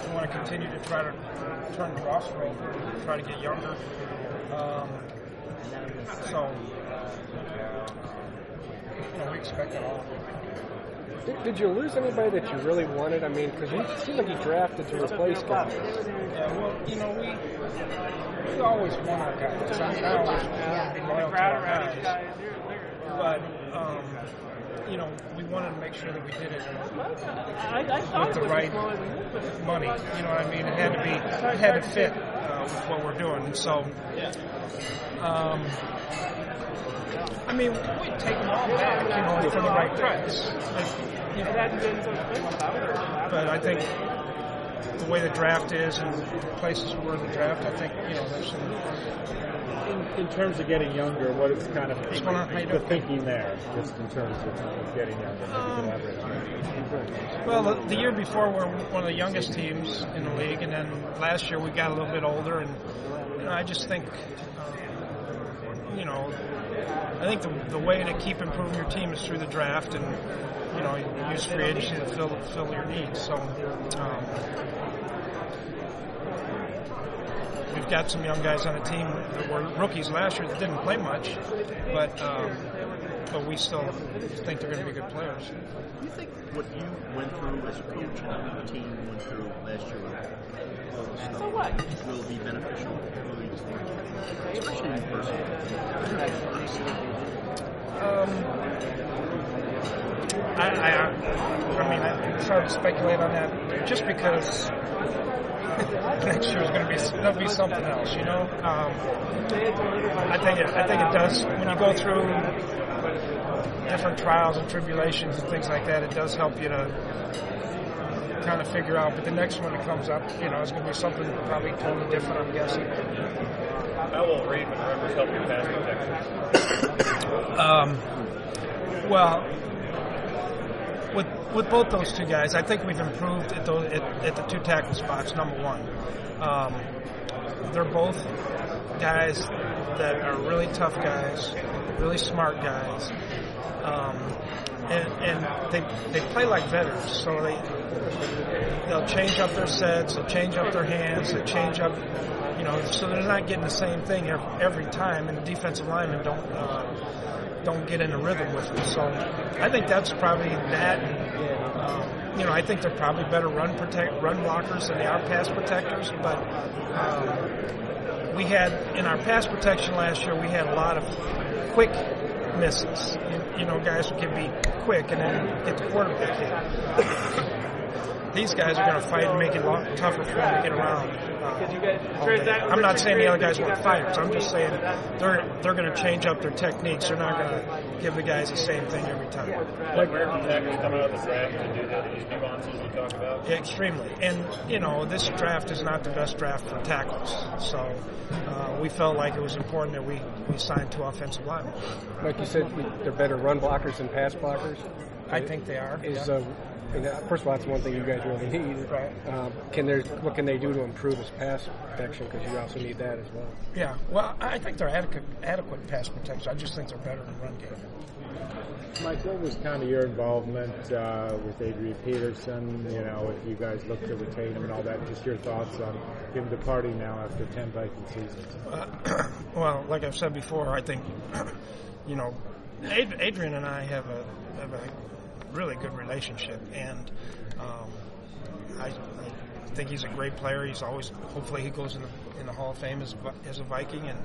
we want to continue to try to turn the roster over, try to get younger. We expect it all. Did you lose anybody that you really wanted? I mean, because it seemed like you drafted to replace guys. Yeah, well, we always want our guys. I always want to be loyal to our guys. But, we wanted to make sure that we did it with the right money. You know what I mean? It had to fit with what we're doing. And so, we'd take them all back, for the right price. But I think the way the draft is and the places where the draft, I think, there's some... In terms of getting younger, what is kind of the thinking there, just in terms of getting younger? Well, the year before we were one of the youngest teams in the league, and then last year we got a little bit older, and I just think, I think the way to keep improving your team is through the draft, and use free agency to fill your needs. So we've got some young guys on the team that were rookies last year that didn't play much, but we still think they're going to be good players. Do you think what you went through as a coach and the team went through last year will be beneficial, especially in person? It's hard to speculate on that, just because next year there'll be something else, I think it does. When you go through different trials and tribulations and things like that, it does help you to kind of figure out. But the next one that comes up, it's going to be something probably totally different, I'm guessing. How will Reed and Rivers help your pass protection? With both those two guys, I think we've improved at the two tackle spots, number one. They're both guys that are really tough guys, really smart guys, and they play like veterans. So they'll change up their sets, they'll change up their hands, they change up, so they're not getting the same thing every time, and the defensive linemen don't get in a rhythm with them. So I think that's probably that. I think they're probably better run blockers than they are pass protectors. But we had, in our pass protection last year, we had a lot of quick misses. Guys who can be quick and then get the quarterback hit. These guys are going to fight and make it tougher for them to get around. I'm not saying the other guys won't fight. I'm just saying they're going to change up their techniques. They're not going to give the guys the same thing every time. Like American tackles coming out of the draft to do these nuances you talk about? Yeah, extremely. And, this draft is not the best draft for tackles. So we felt like it was important that we signed two offensive linemen. Like you said, they're better run blockers than pass blockers? I think they are. First of all, that's one thing you guys really need. Right. What can they do to improve his pass protection? Because you also need that as well. Yeah. Well, I think they're adequate pass protection. I just think they're better in run game. Mike, what was kind of your involvement with Adrian Peterson? If you guys look to retain him and all that, just your thoughts on him departing now after 10 Viking seasons. Well, like I've said before, I think, Adrian and I have a really good relationship, and I think he's a great player. He's hopefully he goes in the Hall of Fame as a Viking, and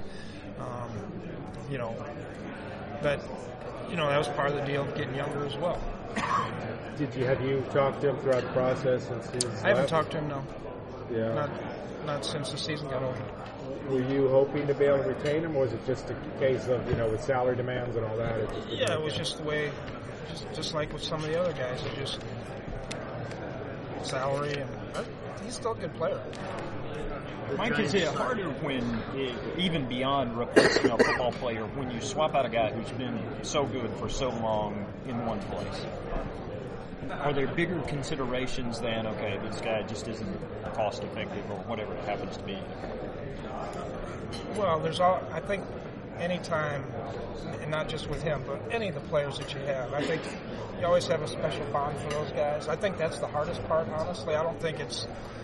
but that was part of the deal of getting younger as well. Have you talked to him throughout the process since he's I haven't talked to him, no. Yeah. Not since the season got over. Were you hoping to be able to retain him, or was it just a case of with salary demands and all that? It was just the way. Just like with some of the other guys, it's just salary, and he's still a good player. Mike, is it harder when, even beyond replacing a football player, when you swap out a guy who's been so good for so long in one place? Are there bigger considerations than, okay, this guy just isn't cost effective or whatever it happens to be? Well, I think anytime, and not just with him, but any of the players that you have, I think you always have a special bond for those guys. I think that's the hardest part, honestly. I don't think it's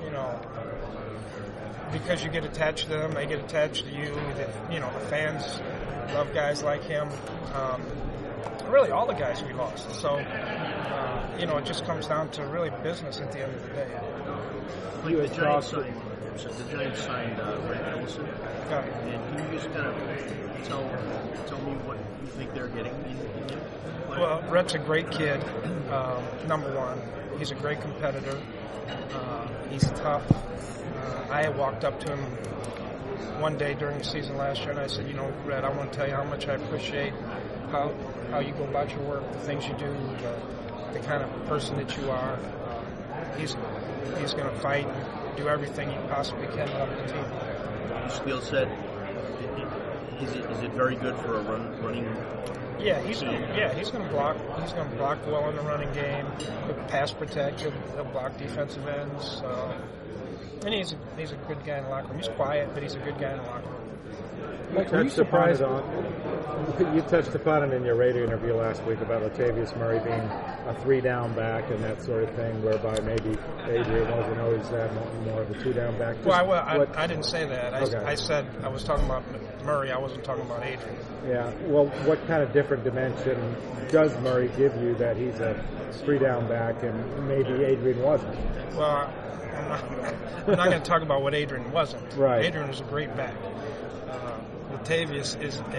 because you get attached to them, they get attached to you. The fans love guys like him. Really, all the guys we lost. So, it just comes down to really business at the end of the day. Like the Giants signed Rhett Ellison. Yeah. And can you just kind of tell me what you think they're getting in him? Well, Rhett's a great kid, number one. He's a great competitor. He's tough. I had walked up to him one day during the season last year, and I said, Rhett, I want to tell you how much I appreciate how you go about your work, the things you do, the kind of person that you are. He's going to fight and do everything he possibly can to help the team. His skill set, is it very good for a running? Yeah, he's going to block. He's going to block well in the running game. He'll pass protect. He'll block defensive ends. And he's a good guy in the locker room. He's quiet, but he's a good guy in the locker room. Mike, were you surprised? You touched upon it in your radio interview last week about Latavius Murray being a 3-down back and that sort of thing, whereby maybe Adrian wasn't always more of a 2-down back. I didn't say that. I said I was talking about Murray. I wasn't talking about Adrian. Yeah. Well, what kind of different dimension does Murray give you that he's a 3-down back and maybe Adrian wasn't? Well, I'm not going to talk about what Adrian wasn't. Right. Adrian was a great back. Latavius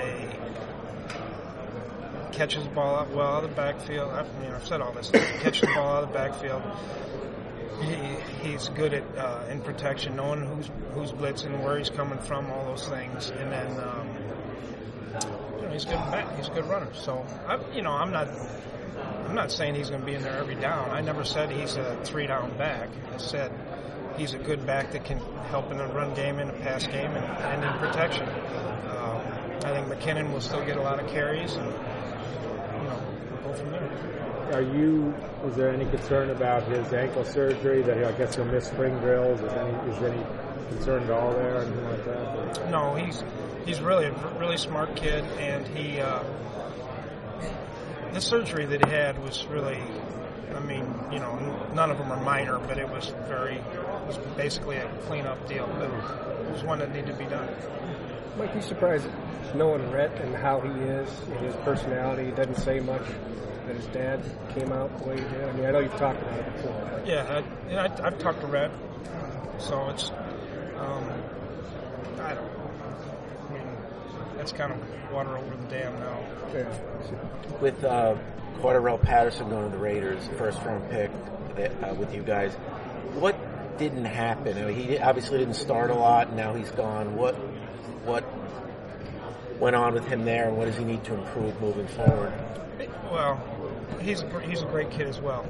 catches the ball out well out of the backfield. I've said all this. Catches the ball out of the backfield. He's good at in protection, knowing who's blitzing, where he's coming from, all those things. And then he's good back. He's a good runner. So I'm not saying he's going to be in there every down. I never said he's a 3-down back. I said he's a good back that can help in the run game, in the pass game, and in protection. I think McKinnon will still get a lot of carries, and we'll go from there. Is there any concern about his ankle surgery that I guess he'll miss spring drills? Is there any concern at all there, or anything like that? No, he's really a really smart kid, and the surgery that he had was really, none of them are minor, but it was basically a clean-up deal. But it was one that needed to be done. Mike, you surprised knowing Rhett and how he is, and his personality? He doesn't say much. That his dad came out the way he did. I know you've talked about it before. Yeah, I've talked to Rhett, so it's that's kind of water over the dam now. Yeah. With Cordarrelle Patterson going to the Raiders, first-round pick with you guys, what didn't happen? He obviously didn't start a lot, and now he's gone. What went on with him there, and what does he need to improve moving forward? Well, he's a great kid as well.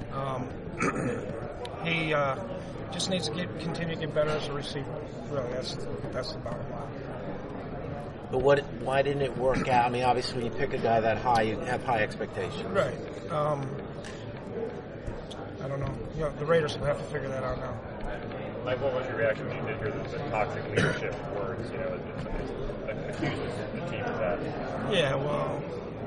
He just needs to continue to get better as a receiver. Really, that's the bottom line. But why didn't it work out? Obviously, when you pick a guy that high, you have high expectations. Right. I don't know. The Raiders will have to figure that out now. Mike, what was your reaction when you did hear the toxic leadership words? Accuses the team of that. Yeah, well,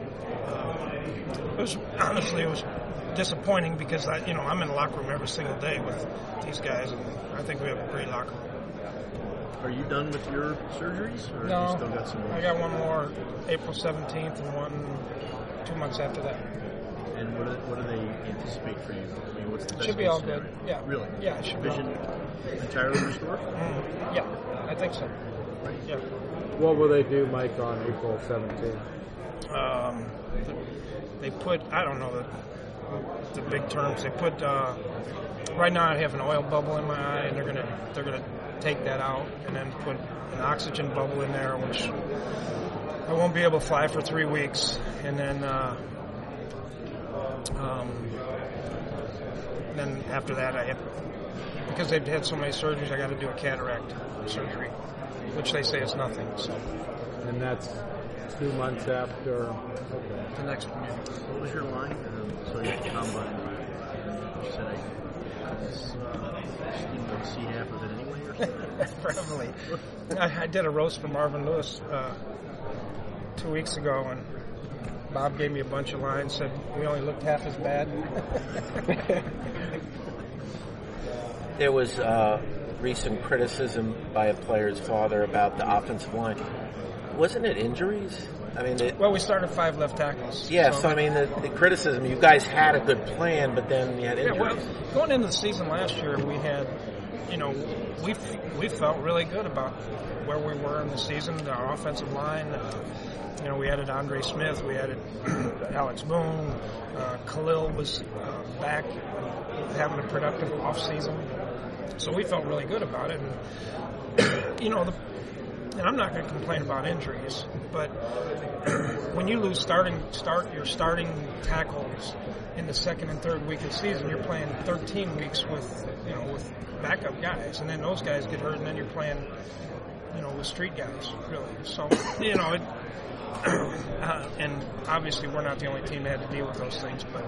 it was disappointing because I'm in the locker room every single day with these guys, and I think we have a great locker room. Are you done with your surgeries, or no, have you still got some more? I got one more April 17th and one 2 months after that. And what do they anticipate for you? What's the best should be all scenario? good. Yeah. Really? Yeah, it should be. Vision entirely restored? Yeah, I think so. Yeah. What will they do, Mike, on April 17th? They put, I don't know the big terms. They put right now I have an oil bubble in my eye, and they're gonna take that out and then put an oxygen bubble in there, which I won't be able to fly for 3 weeks, and then after that because they've had so many surgeries, I got to do a cataract surgery, which they say is nothing. So. And that's 2 months after the next one. What was your line? So you combine. You said I didn't want to see half of it anyway, or something? Probably. I did a roast for Marvin Lewis 2 weeks ago, and Bob gave me a bunch of lines, said we only looked half as bad. There was recent criticism by a player's father about the offensive line. Wasn't it injuries? I mean, well, we started 5 left tackles. Yeah, so I mean, the criticism, you guys had a good plan, but then you had injuries. Yeah, well, going into the season last year, we had, we felt really good about where we were in the season, our offensive line. We added Andre Smith, we added Alex Boone, Khalil was back having a productive offseason. So we felt really good about it. And I'm not going to complain about injuries, but when you lose your starting tackles in the second and third week of the season, you're playing 13 weeks with backup guys, and then those guys get hurt, and then you're playing, with street guys, really. So, and obviously we're not the only team that had to deal with those things, but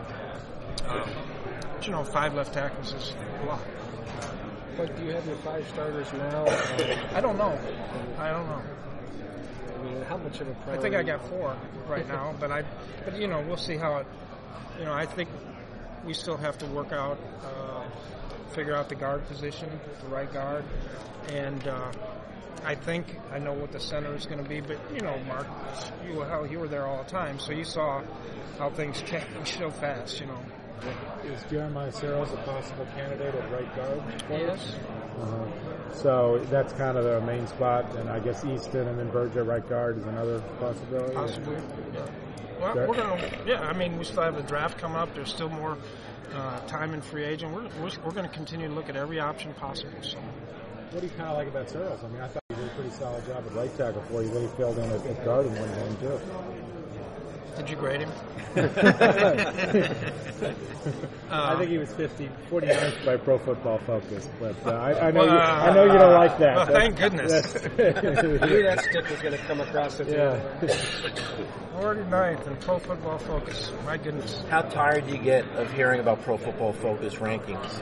5 left tackles is a lot. But do you have your 5 starters now? I don't know. I mean, how much of a priority? I think I got 4 right now, but we'll see how it. I think we still have to work out, figure out the guard position, the right guard, and I think I know what the center is going to be. But Mark, you were there all the time, so you saw how things change so fast. Is Jeremiah Searles a possible candidate at right guard? Yes. So that's kind of the main spot, and I guess Easton and then Berger right guard is another possibility. Possibly. Yeah. Well, we're going we still have the draft come up. There's still more time in free agent. We're going to continue to look at every option possible. So. What do you kind of like about Searles? I mean, I thought he did a pretty solid job at right tackle before he really filled in at guard in one game too. Did you grade him? I think he was 49th by Pro Football Focus, but I know you don't like that. Well, thank goodness. I knew that stick was going to come across it. Yeah. 49th in Pro Football Focus. My goodness. How tired do you get of hearing about Pro Football Focus rankings?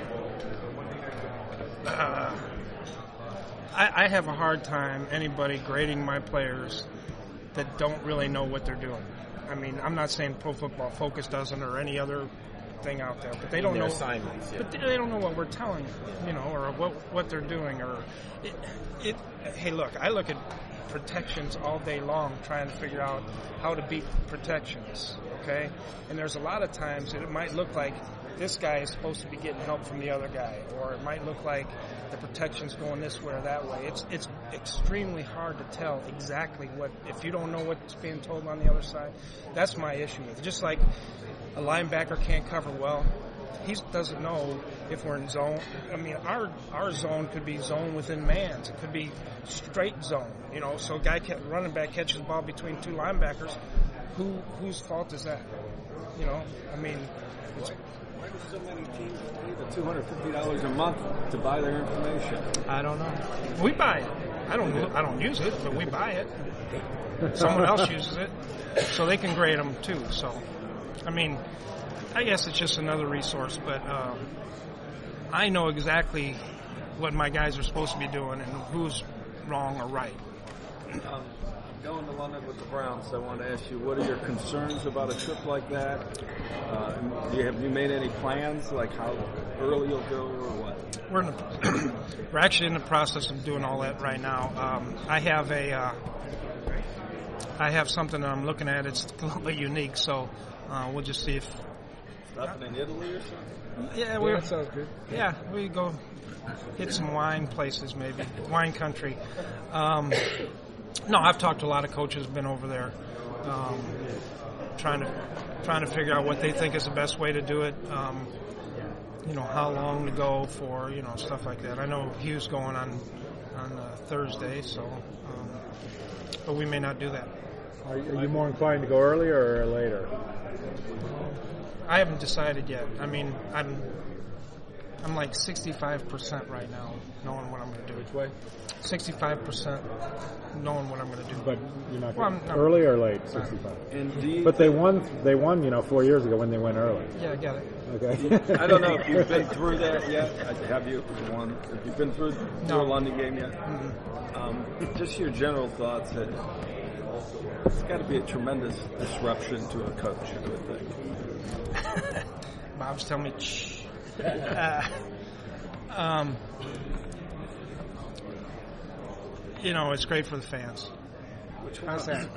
I have a hard time anybody grading my players that don't really know what they're doing. I mean, I'm not saying Pro Football Focus doesn't or any other thing out there, but they don't know assignments. Yeah. But they don't know what we're telling them, or what they're doing. Or hey, look, I look at protections all day long, trying to figure out how to beat protections. Okay, and there's a lot of times that it might look like this guy is supposed to be getting help from the other guy, or it might look like the protection's going this way or that way. It's extremely hard to tell exactly what, if you don't know what's being told on the other side. That's my issue with it. Just like a linebacker can't cover well, he doesn't know if we're in zone. I mean, our zone could be zone within man's. It could be straight zone. So running back catches the ball between 2 linebackers. Whose fault is that? I mean, why do so many teams pay the $250 a month to buy their information? I don't know. We buy it. I don't use it, but we buy it. Someone else uses it, so they can grade them too. So, I mean, I guess it's just another resource, but I know exactly what my guys are supposed to be doing and who's wrong or right. Going to London with the Browns, I want to ask you, what are your concerns about a trip like that? Have you made any plans, like how early you'll go or what? We're actually in the process of doing all that right now. I have something that I'm looking at. It's a little bit unique, so we'll just see if. Nothing in Italy or something? Yeah, that sounds good. Yeah, we go hit some wine places, maybe wine country. No, I've talked to a lot of coaches, been over there, trying to figure out what they think is the best way to do it. How long to go for, stuff like that. I know Hugh's going on Thursday, so but we may not do that. Are you more inclined to go earlier or later? I haven't decided yet. I mean, I'm like 65% right now, knowing what I'm going to do. Which way? 65% knowing what I'm going to do. But you're not early or late? 65. But they won. 4 years ago when they went early. Yeah, I get it. Okay. I don't know if you've been through that yet. Have you? Have you been through a London game yet? Mm-hmm. Just your general thoughts. It's got to be a tremendous disruption to a coach, I would think. Bob's telling me, shh. It's great for the fans. How's that?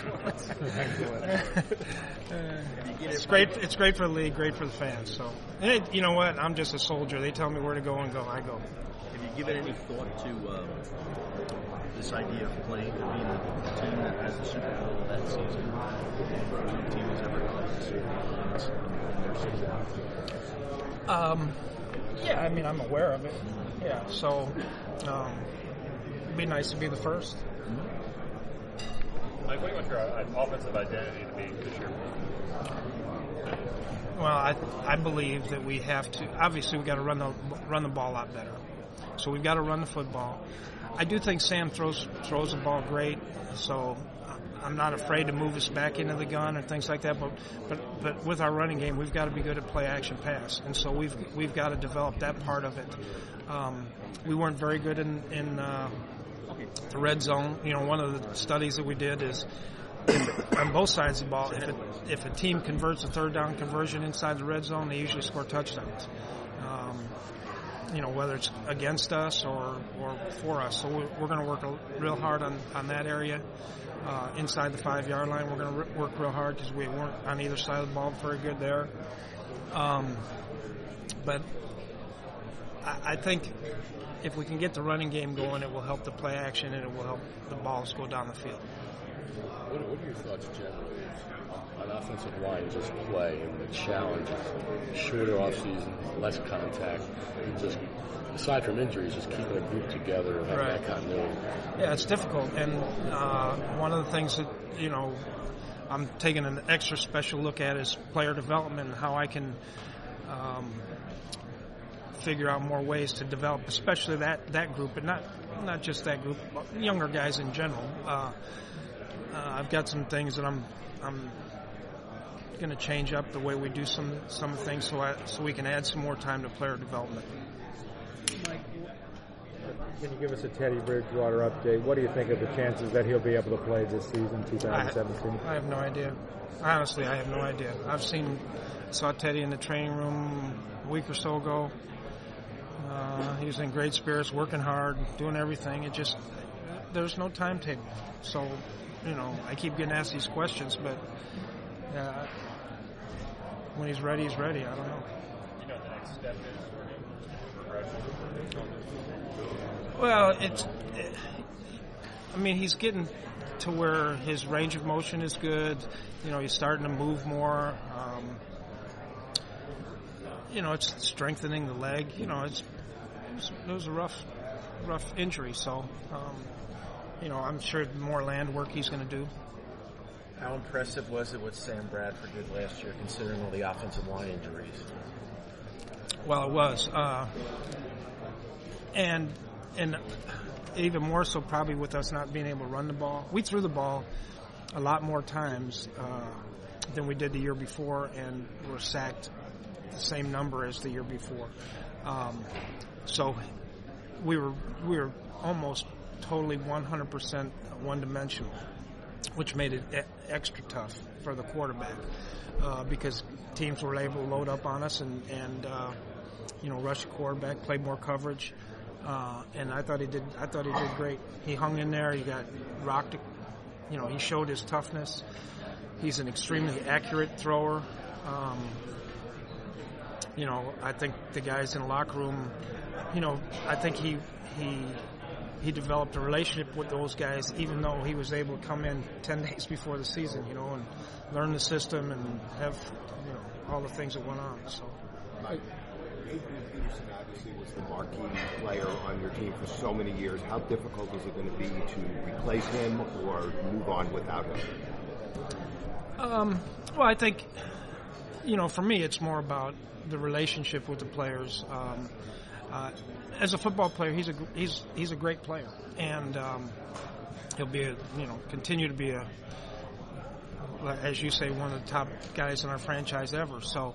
It's great. It's great for the league. Great for the fans. So, you know what? I'm just a soldier. They tell me where to go and go. I go. Have you given any thought to this idea of playing, being a team that has the Super Bowl that season? No team has ever done this in their season. Yeah, I mean, I'm aware of it. Yeah, so it'd be nice to be the first. Mike, what do you want your offensive identity to be this year? Well, I believe that we have to. Obviously, we got to run the ball a lot better. So we've got to run the football. I do think Sam throws the ball great. So I'm not afraid to move us back into the gun or things like that. But with our running game, we've got to be good at play action pass, and so we've got to develop that part of it. We weren't very good in the red zone. One of the studies that we did is on both sides of the ball, if a team converts a third down conversion inside the red zone, they usually score touchdowns. Whether it's against us or for us. So we're going to work real hard on that area. Inside the 5-yard line, we're going to work real hard because we weren't on either side of the ball very good there. But I think if we can get the running game going, it will help the play action and it will help the balls go down the field. What are your thoughts generally on offensive line, just play and the challenge, shorter offseason, less contact, and just aside from injuries, just keeping a group together and having that continuity? Yeah, it's difficult, and one of the things that I'm taking an extra special look at is player development and how I can figure out more ways to develop, especially that group, but not just that group, younger guys in general. I've got some things that I'm going to change up the way we do some things so we can add some more time to player development. Mike, can you give us a Teddy Bridgewater update? What do you think of the chances that he'll be able to play this season, 2017? I have no idea. Honestly, I have no idea. Saw Teddy in the training room a week or so ago. He was in great spirits, working hard, doing everything. There's no timetable. So, I keep getting asked these questions, but when he's ready, he's ready. I don't know. The next step is for him progression? Well, he's getting to where his range of motion is good. He's starting to move more. It's strengthening the leg. It was a rough injury, so I'm sure more land work he's going to do. How impressive was it what Sam Bradford did last year, considering all the offensive line injuries? Well, it was, and even more so probably with us not being able to run the ball. We threw the ball a lot more times than we did the year before, and were sacked the same number as the year before. So we were almost totally 100% one-dimensional, which made it extra tough for the quarterback because teams were able to load up on us and rush the quarterback, play more coverage, and I thought he did great. He hung in there. He got rocked. He showed his toughness. He's an extremely accurate thrower. I think the guys in the locker room, I think he developed a relationship with those guys, even though he was able to come in 10 days before the season, and learn the system and have, all the things that went on. So, Adrian Peterson obviously was the marquee player on your team for so many years. How difficult is it going to be to replace him or move on without him? Well, I think, for me, it's more about the relationship with the players. As a football player, he's a great player, and he'll be continue to be as you say, one of the top guys in our franchise ever. So,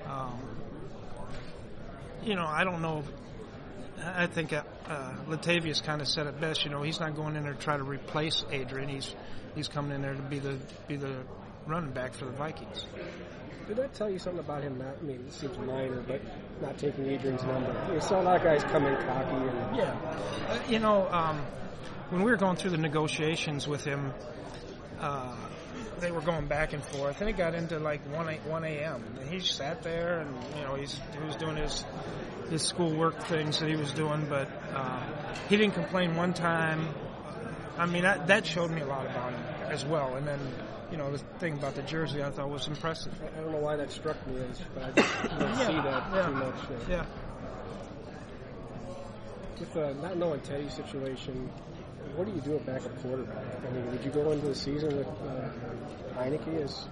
I don't know. I think Latavius kind of said it best. He's not going in there to try to replace Adrian. He's coming in there to be the running back for the Vikings. Did that tell you something about him? Not, I mean, it seems minor, but not taking Adrian's number. You saw a lot of guys come in cocky. And Yeah. When we were going through the negotiations with him, they were going back and forth, and it got into like 1 a.m. And he sat there, and he was doing his schoolwork things that he was doing, but he didn't complain one time. I mean, that showed me a lot about him as well. And then, the thing about the jersey I thought was impressive. I don't know why that struck me, but I don't see that too much. Yeah. With not knowing Teddy's situation, what do you do at backup quarterback? I mean, would you go into the season with Heineke as?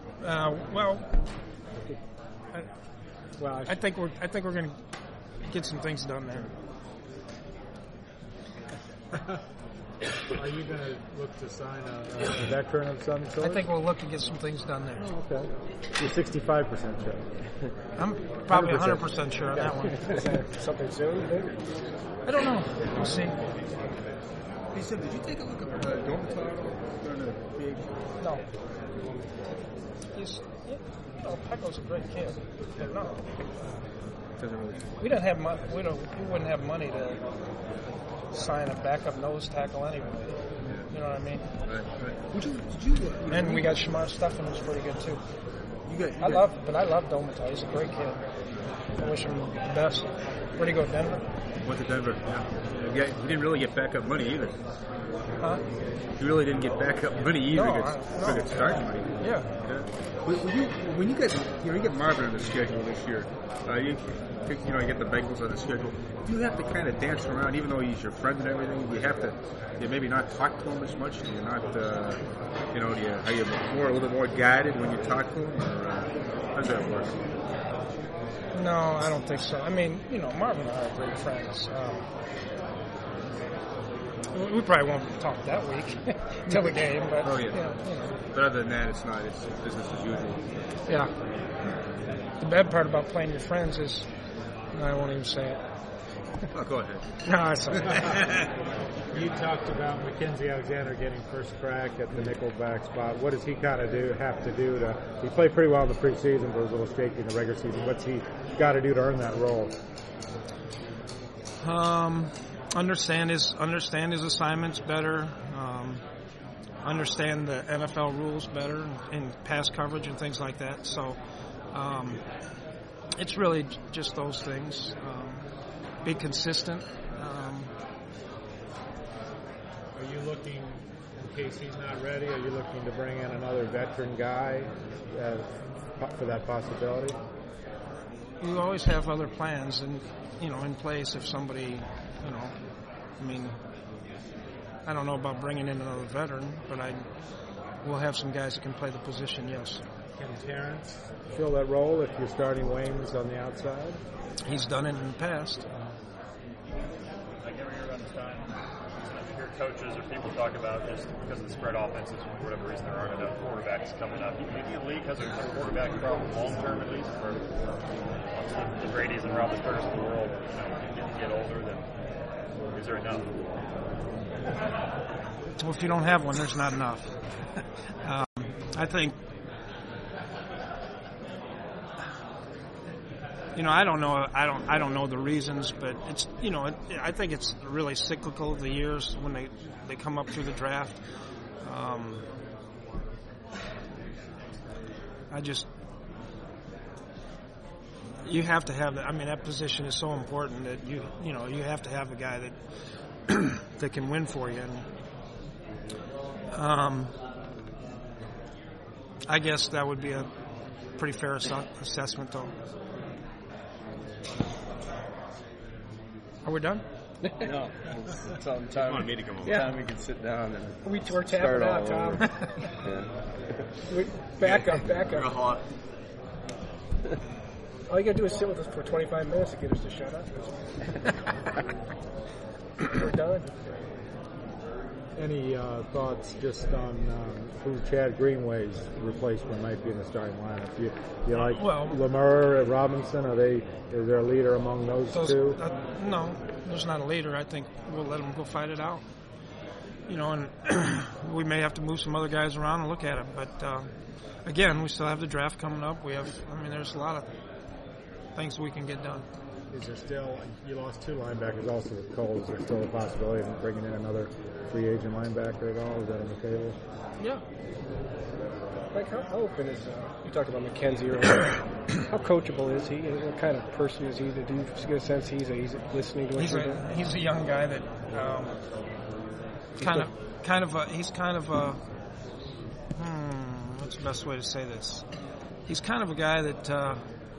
I think we're going to get some things done there. Are you going to look to sign a veteran of some sort? I think we'll look to get some things done there. Oh, okay. You're 65% sure. I'm probably 100% sure on that one. Is that something soon, you think? I don't know. We'll see. Hey, Sim, did you take a look at Dormitaro during the big? No. Pecco's a great kid, but no. We don't have money. We wouldn't have money to sign a backup nose tackle anyway. You know what I mean? Right. And we got Shamar Stephan, who's pretty good too. I love Dormitaro. He's a great kid. I wish him the best. Where'd he go? Denver? Went to Denver. Yeah. He didn't really get backup money either. Huh? He really didn't get backup money either. No. Good start money. Yeah. When you get you get Marvin on the schedule this year, you get the Bengals on the schedule. You have to kind of dance around, even though he's your friend and everything. You have to maybe not talk to him as much. You're not, are you a little bit more guided when you talk to him, or how does that work? No, I don't think so. I mean, Marvin and I are great friends. We probably won't talk that week till the game, but But other than that, it's business as usual. Yeah. The bad part about playing your friends is, I won't even say it. Oh, go ahead. No, it's all right. You talked about Mackenzie Alexander getting first crack at the nickelback spot. What does he kind of have to do to? He played pretty well in the preseason, but was a little shaky in the regular season. What's he got to do to earn that role? Understand his assignments better. Understand the NFL rules better in pass coverage and things like that. So it's really just those things. Be consistent. Are you looking, in case he's not ready, are you looking to bring in another veteran guy for that possibility? You always have other plans in place if somebody, I don't know about bringing in another veteran, but we'll have some guys that can play the position, yes. Can Terrence fill that role if you're starting Waynes on the outside? He's done it in the past. Like every year around this time, you hear coaches or people talk about just because of the spread offenses, for whatever reason there aren't enough quarterbacks coming up. Do you think the league has a quarterback problem long term at least, for the Brady's and Roethlisberger's of the world, get older, then is there enough? Well, if you don't have one, there's not enough. I think, I don't know. I don't know the reasons, but it's, I think it's really cyclical. The years when they come up through the draft. You have to have that. I mean, that position is so important that you have to have a guy that that can win for you. And I guess that would be a pretty fair assessment, though. Are we done? No. It's on time. You want me to come over? Yeah. Time we can sit down and we're tapping out, Tom. Back up. You're hot. All you got to do is sit with us for 25 minutes to get us to shut up. We're done. Any thoughts just on who Chad Greenway's replacement might be in the starting lineup? Do you like Lemur and Robinson? Is there a leader among those two? No, there's not a leader. I think we'll let them go fight it out. and we may have to move some other guys around and look at it. But again, we still have the draft coming up. There's a lot of things we can get done. Is there still, you lost 2 linebackers also with Cole, is there still a possibility of bringing in another free agent linebacker at all? Is that on the table? Yeah. Mike, how open is, you talked about McKenzie earlier, how coachable is he? What kind of person is he? Do you get a sense he's listening to what you're doing? He's a young guy that what's the best way to say this? He's kind of a guy that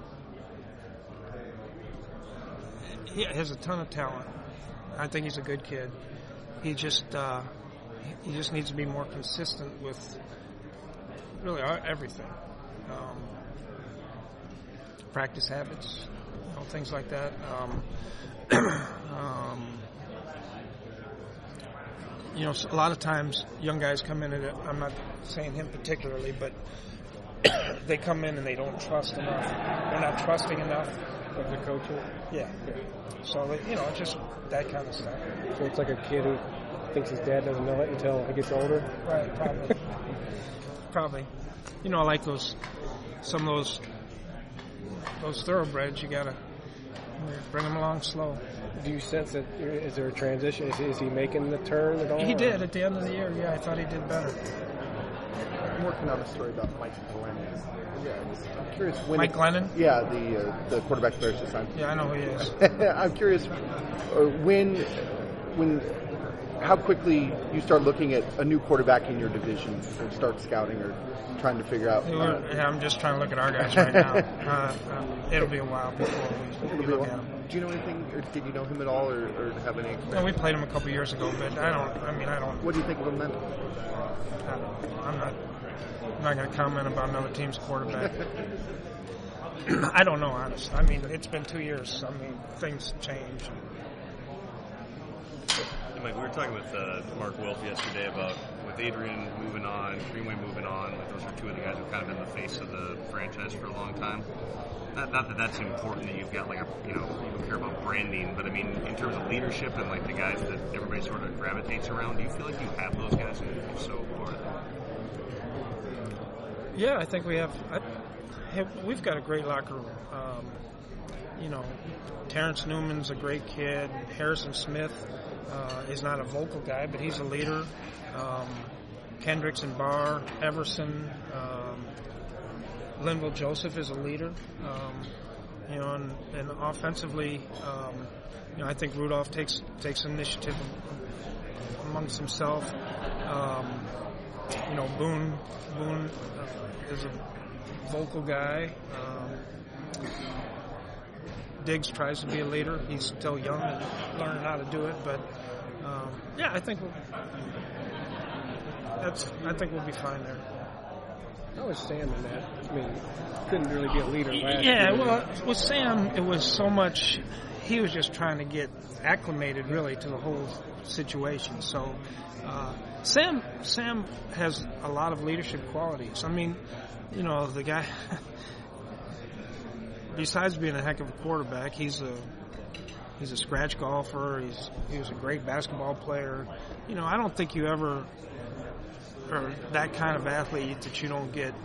he has a ton of talent. I think he's a good kid. He just needs to be more consistent with really everything. Practice habits, things like that. A lot of times young guys come in, and I'm not saying him particularly, but they come in and they don't trust enough. They're not trusting enough of the coaching. Yeah. So just that kind of stuff. So it's like a kid who thinks his dad doesn't know it until he gets older. Right. Probably. I like some of those thoroughbreds. You gotta bring them along slow. Do you sense that is there a transition? Is he making the turn at all? He did at the end of the year. Yeah, I thought he did better. I'm working on a story about Mike Glennon. I'm curious when Mike Glennon? Yeah, the quarterback player just signed. Yeah, I know who he is. I'm curious when how quickly you start looking at a new quarterback in your division or start scouting or trying to figure out. I'm just trying to look at our guys right now. It'll be a while before we look at him. Do you know anything, or did you know him at all, or have any experience? No, we played him a couple years ago, but I don't. What do you think of him then? I'm not going to comment about another team's quarterback. I don't know, honestly. It's been 2 years. Things change. Mike, we were talking with Mark Wilf yesterday about with Adrian moving on, Greenway moving on. Those are 2 of the guys who've kind of been the face of the franchise for a long time. Not that that's important that you've got you don't care about branding, but in terms of leadership and the guys that everybody sort of gravitates around, do you feel like you have those guys? And if so, who are they? Yeah, I think we have. We've got a great locker room. Terrence Newman's a great kid. Harrison Smith is not a vocal guy, but he's a leader. Kendricks and Barr, Everson, Linville Joseph is a leader. And offensively, I think Rudolph takes initiative amongst himself. Boone is a vocal guy. Diggs tries to be a leader. He's still young and learning how to do it, but I think we'll be fine there. How was Sam in that? Couldn't really be a leader last year. Yeah, well, with Sam, it was so much. He was just trying to get acclimated, really, to the whole situation. So, Sam has a lot of leadership qualities. The guy. Besides being a heck of a quarterback, he's a scratch golfer. He was a great basketball player. I don't think you ever are that kind of athlete that you don't get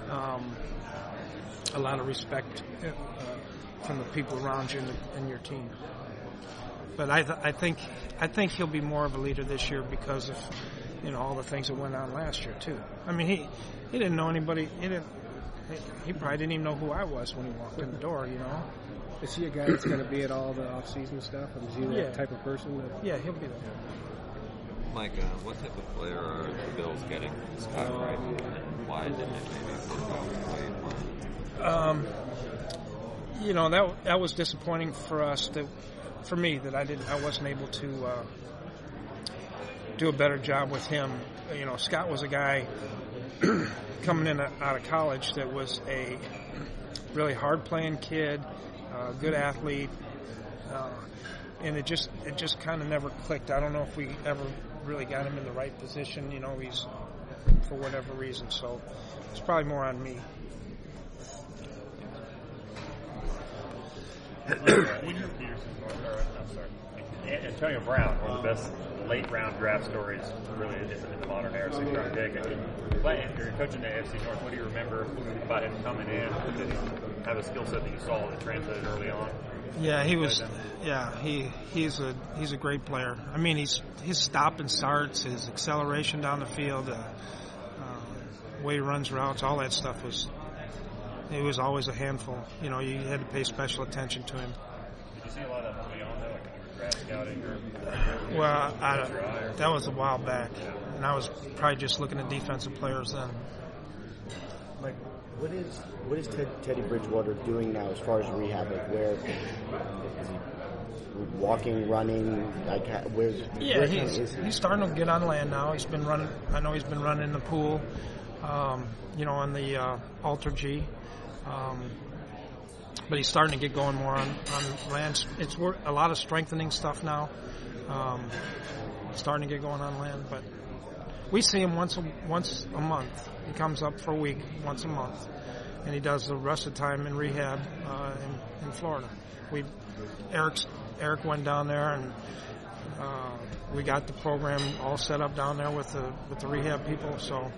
a lot of respect from the people around you and your team. But I think he'll be more of a leader this year because of all the things that went on last year too. He didn't know anybody. He probably didn't even know who I was when he walked in the door, Is he a guy that's going to be at all the off-season stuff? Is he that type of person? Yeah, he'll be there. Mike, what type of player are the Bills getting from Scott Wright? Why didn't it maybe that was disappointing for us. For me, that I wasn't able to do a better job with him. Scott was a guy coming in out of college that was a really hard-playing kid, good athlete, and it just kind of never clicked. I don't know if we ever really got him in the right position. He's for whatever reason, so it's probably more on me. Antonio Brown, one of the best late-round draft stories really in the modern era, 6th-round pick. You're coaching the AFC North. What do you remember about him coming in? Did he have a skill set that you saw that translated early on? Yeah, he was. Yeah, he's a great player. I mean, his stop and starts, his acceleration down the field, the way he runs routes, all that stuff was always a handful. You know, you had to pay special attention to him. Did you see a lot of that early on, though, like when you were draft scouting? Well, that was a while back, and I was probably just looking at defensive players then. Mike, what is Teddy Bridgewater doing now as far as rehab? Like, where is he walking, running? Like, He's starting to get on land now. He's been running. I know he's been running in the pool, you know, on the Alter G. But he's starting to get going more on land. It's a lot of strengthening stuff now. Starting to get going on land, but we see him once a month. He comes up for a week once a month, and he does the rest of the time in rehab in Florida. Eric went down there, and we got the program all set up down there with the rehab people. So.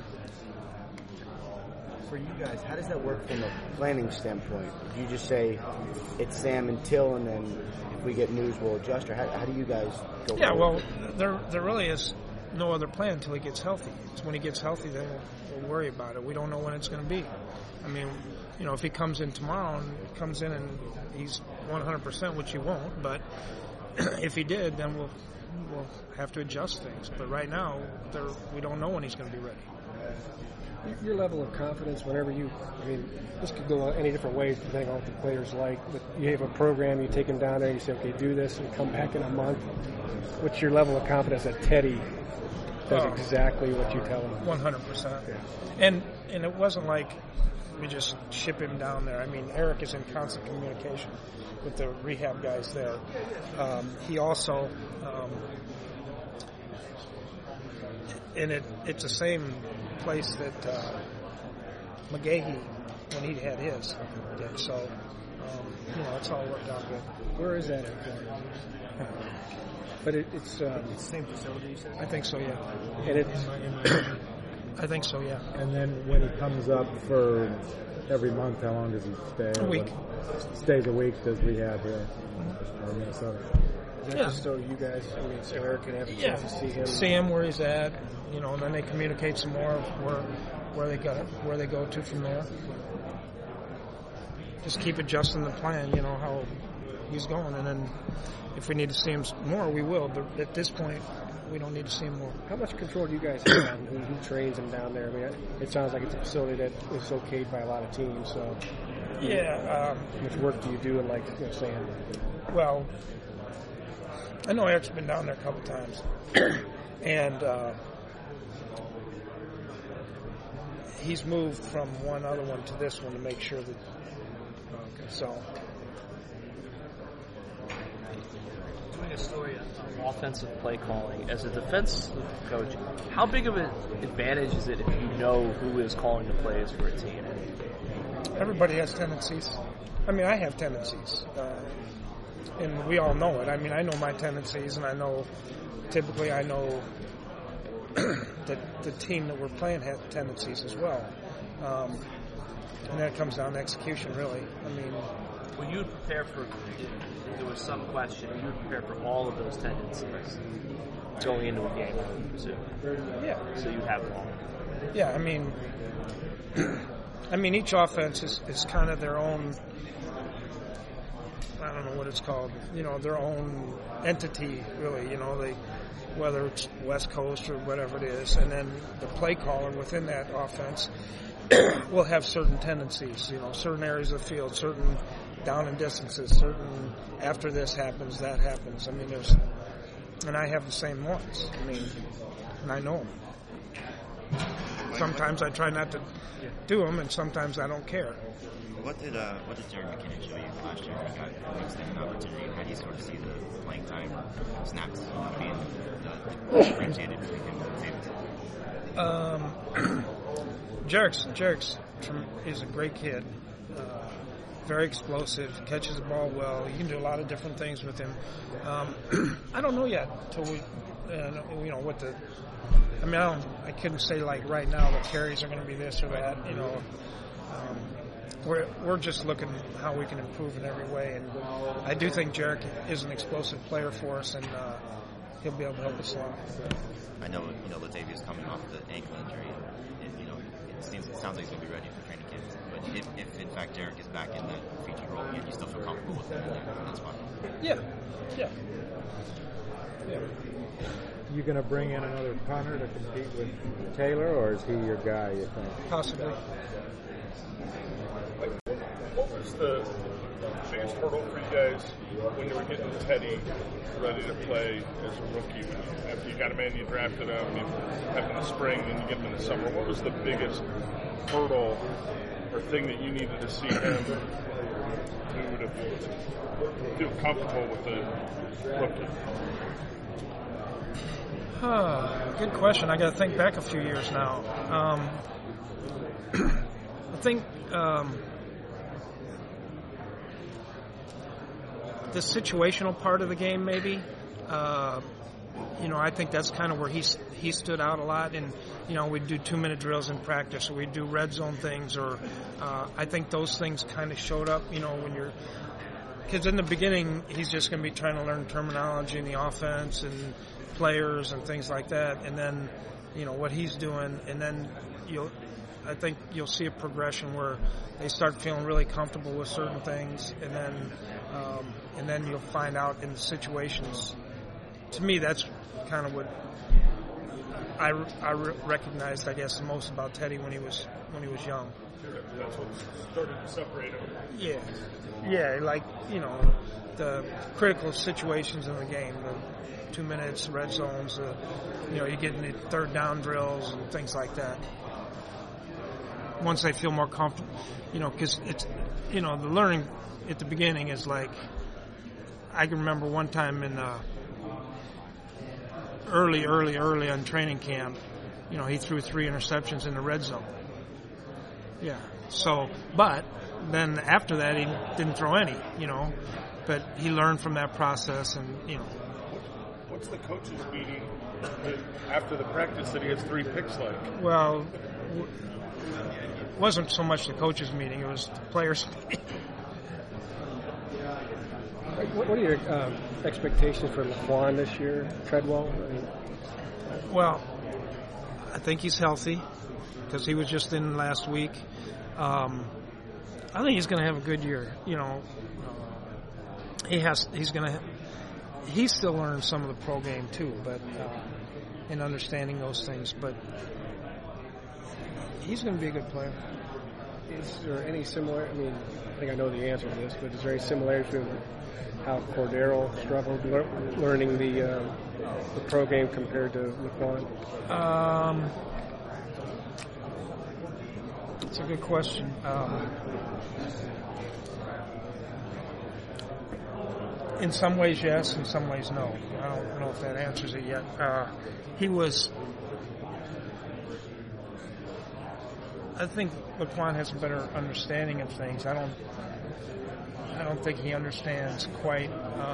For you guys, how does that work from a planning standpoint? Do you just say it's Sam and Till, and then if we get news, we'll adjust? Or how do you guys go? Yeah, well, there really is no other plan until he gets healthy. It's when he gets healthy, then we'll worry about it. We don't know when it's going to be. I mean, you know, if he comes in tomorrow and he's 100%, which he won't, but if he did, then we'll have to adjust things. But right now, we don't know when he's going to be ready. Your level of confidence, I mean, this could go any different ways depending on what the player's like. But you have a program, you take him down there, you say, okay, do this, and come back in a month. What's your level of confidence that Teddy does exactly what you tell him? 100%. And it wasn't like we just ship him down there. I mean, Eric is in constant communication with the rehab guys there. He also, and it's the same place that McGahee, when he had his, did. So, you know, it's all worked out good. Where is that at? But it's the same facility, you said? I think so, yeah. And I think so, yeah. And then when he comes up for every month, how long does he stay? A week. Stays a week, does rehab here in Minnesota? Is that just so you guys, I mean, so Eric can have a chance to see him? See him where he's at, you know, and then they communicate some more of where they go to from there. Just keep adjusting the plan, you know, how he's going, and then if we need to see him more, we will. But at this point, we don't need to see him more. How much control do you guys have on who trains him down there? I mean, it sounds like it's a facility that is okayed by a lot of teams. So, yeah. How much work do you do in, like, you know, saying? Well, I know Eric's been down there a couple times, and he's moved from one other one to this one to make sure that. So. A story on offensive play calling. As a defensive coach, how big of an advantage is it if you know who is calling the plays for a team? Everybody has tendencies. I mean, I have tendencies, and we all know it. I mean, I know my tendencies, and I know that the team that we're playing has tendencies as well. And then it comes down to execution, really. I mean, when you prepare for, if there was some question, you would prepare for all of those tendencies going into a game, I presume. Yeah. So you have them all. Yeah, I mean, each offense is kind of their own. I don't know what it's called. You know, their own entity, really. You know, whether it's West Coast or whatever it is, and then the play caller within that offense will have certain tendencies. You know, certain areas of the field, certain down and distances, certain after this happens, that happens. I mean, and I have the same ones. I mean, and I know them. Sometimes I try not to do them, and sometimes I don't care. What did Jerick McKinnon show you last year when he got an extended opportunity? How do you sort of see the playing time snaps being differentiated between him and Davis? Jerick's is a great kid. very explosive, catches the ball well. You can do a lot of different things with him. I don't know yet till we, what the. I mean, I couldn't say like right now the carries are going to be this or that. We're just looking how we can improve in every way, and I do think Jarek is an explosive player for us, and he'll be able to help us a lot. I know, Latavia's coming off the ankle injury, and it sounds like he's going to be ready for training camp. But if in fact Jarek is back in that featured role again, you still feel comfortable with him in there, that's fine. Yeah. You going to bring in another punter to compete with Taylor, or is he your guy, you think? Possibly. What was the biggest hurdle for you guys when you were getting Teddy ready to play as a rookie? After you got him in, you drafted him, you have him in the spring, and you get him in the summer. What was the biggest hurdle or thing that you needed to see him do to feel comfortable with the rookie? Good question. I got to think back a few years now. I think the situational part of the game, maybe. I think that's kind of where he stood out a lot. And we'd do 2-minute drills in practice, or we'd do red zone things, or I think those things kind of showed up. When you're, because in the beginning he's just going to be trying to learn terminology in the offense and players and things like that, and then what he's doing, and then I think you'll see a progression where they start feeling really comfortable with certain things, and then you'll find out in the situations. To me, that's kind of what I recognized, I guess, the most about Teddy when he was young. That's what started to separate him. Yeah, like the critical situations in the game, the 2 minutes, red zones, you get into third down drills and things like that. Once they feel more comfortable, because it's, the learning at the beginning is like, I can remember one time in early on training camp, he threw 3 interceptions in the red zone. Yeah. So, but then after that, he didn't throw any, but he learned from that process, and, What's the coaches meeting after the practice that he has 3 picks like? Well, it wasn't so much the coaches meeting, it was the players meeting. What are your expectations for Laquan this year, Treadwell? Well, I think he's healthy because he was just in last week. I think he's going to have a good year. He's still learning some of the pro game too, but in understanding those things. But he's going to be a good player. Is there any similar? I mean, I think I know the answer to this, but is there any similarity to how Cordero struggled learning the pro game compared to Laquan? It's a good question. In some ways, yes. In some ways, no. I don't know if that answers it yet. I think Laquan has a better understanding of things. I don't think he understands quite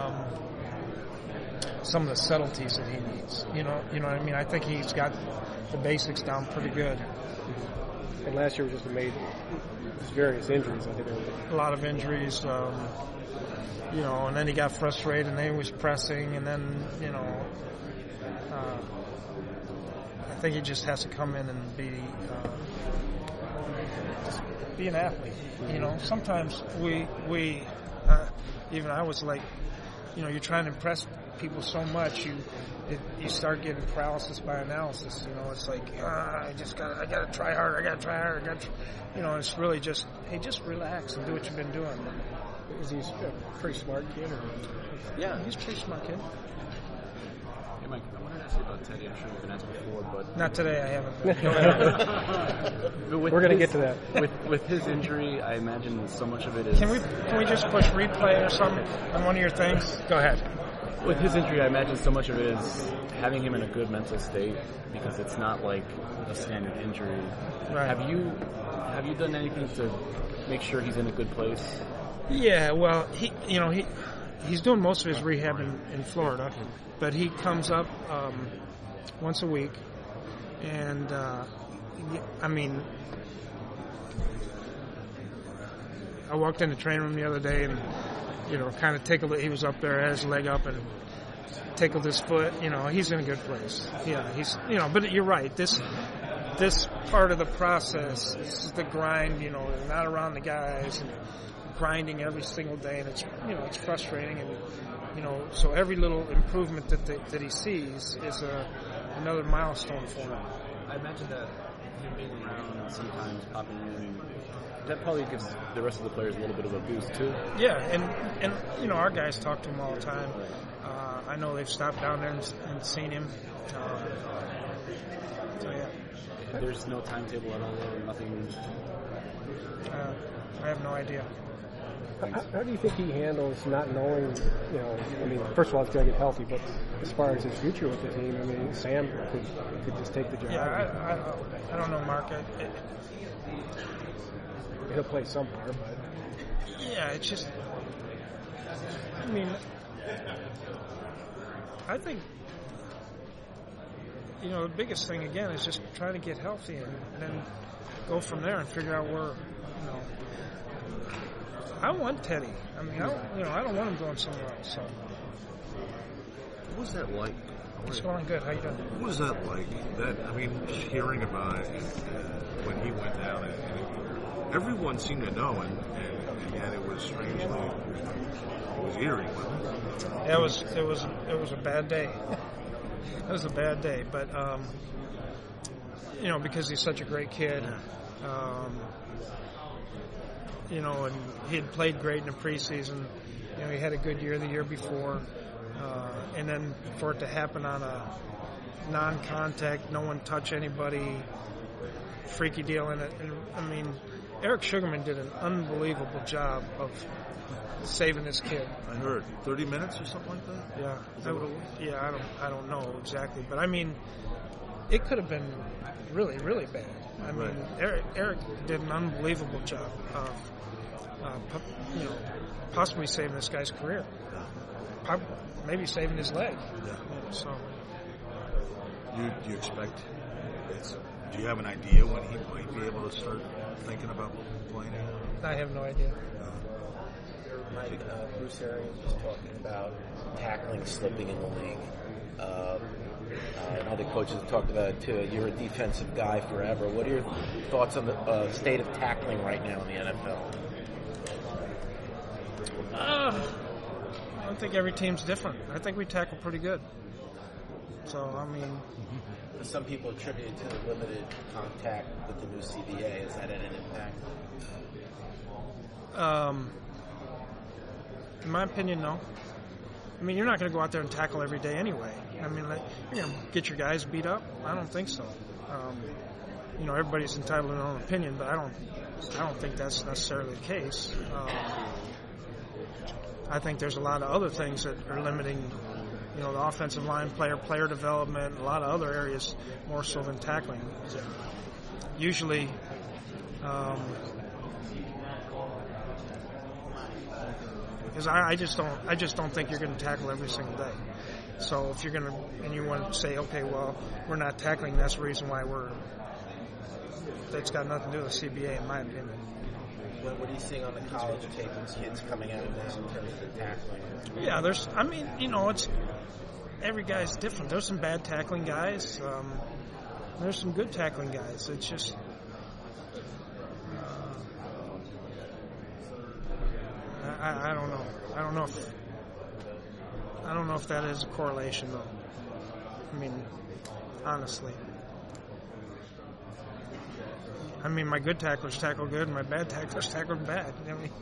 some of the subtleties that he needs. You know what I mean? I think he's got the basics down pretty good. And last year was just amazing. Various injuries, I think. A lot of injuries, and then he got frustrated, and then he was pressing, and then, I think he just has to come in and be an athlete. Sometimes we even I was like, you're trying to impress people so much, you start getting paralysis by analysis. It's like, I gotta try harder. It's really just, hey, just relax and do what you've been doing. Is he a pretty smart kid? Yeah, he's a pretty smart kid. Hey, Mike, I wanted to ask you about Teddy. I'm sure you've been asked before, but... Not today, I haven't. We're going to get to that. With his injury, I imagine so much of it is... Can we just push replay or something on one of your things? Go ahead. With his injury, I imagine so much of it is having him in a good mental state, because it's not like a standard injury. Right. Have you done anything to make sure he's in a good place Yeah, well, he's doing most of his rehab in Florida, but he comes up once a week, and I walked in the training room the other day and kind of tickled. He was up there, had his leg up, and tickled his foot. He's in a good place. Yeah, but you're right. This part of the process is the grind. Not around the guys and grinding every single day, and it's frustrating. And so every little improvement that he sees is another milestone for him. I imagine that him being around sometimes popping in, that probably gives the rest of the players a little bit of a boost too. Yeah, and our guys talk to him all the time. I know they've stopped down there and seen him. So yeah. There's no timetable at all, or nothing. I have no idea. How do you think he handles not knowing? First of all, he's got to get healthy, but as far as his future with the team, Sam could just take the job. Yeah, I don't know, Mark. He'll play some part, but yeah, it's just. I think the biggest thing again is just trying to get healthy and then go from there and figure out where. I want Teddy. I don't want him going somewhere else. So. What was that like? It's going good. How you doing? What was that like? Just hearing about it when he went down, and everyone seemed to know, and yet it was strangely, it was eerie. It was a bad day. It was a bad day, but because he's such a great kid. And he had played great in the preseason. He had a good year the year before. And then for it to happen on a non-contact, no one touch anybody, freaky deal in it. And, Eric Sugarman did an unbelievable job of saving this kid. I heard 30 minutes or something like that? Yeah. Is that what it was? Yeah, I don't know exactly. But, it could have been really, really bad. Eric did an unbelievable job of, possibly saving this guy's career. Maybe saving his leg. Yeah. So. Do you expect? Do you have an idea when he might be able to start thinking about playing? I have no idea. Mike, Bruce Arians was talking about tackling slipping in the league. And other coaches have talked about it too. You're a defensive guy forever. What are your thoughts on the state of tackling right now in the NFL? I think every team's different. I think we tackle pretty good. So, Some people attribute it to the limited contact with the new CBA. Has that had an impact? In my opinion, no. You're not going to go out there and tackle every day anyway. You're going to get your guys beat up? I don't think so. Everybody's entitled to their own opinion, but I don't think that's necessarily the case. I think there's a lot of other things that are limiting, the offensive line player development, a lot of other areas more so than tackling. Usually, because I just don't think you're going to tackle every single day. So if you're going to, and you want to say, okay, well, we're not tackling, that's the reason why that's got nothing to do with CBA, in my opinion. What are you seeing on the college tape with kids coming out now in terms of the tackling? Yeah, it's every guy's different. There's some bad tackling guys. There's some good tackling guys. It's just I don't know. I don't know if that is a correlation though. Honestly. My good tacklers tackle good, and my bad tacklers tackle bad.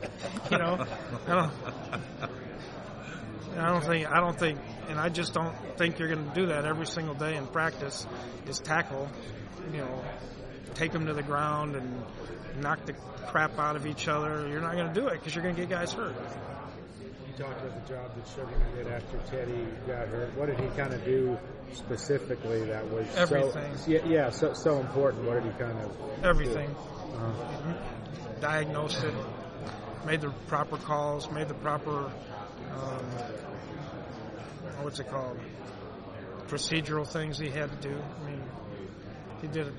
I don't think, and I just don't think you're going to do that every single day in practice. Is tackle, take them to the ground and knock the crap out of each other. You're not going to do it because you're going to get guys hurt. You talked about the job that Sugarman did after Teddy got hurt. What did he kind of do specifically that was everything? So important. What did he kind of everything? Do? Diagnosed it. made the proper calls, made the proper what's it called? Procedural things he had to do. I mean, he did.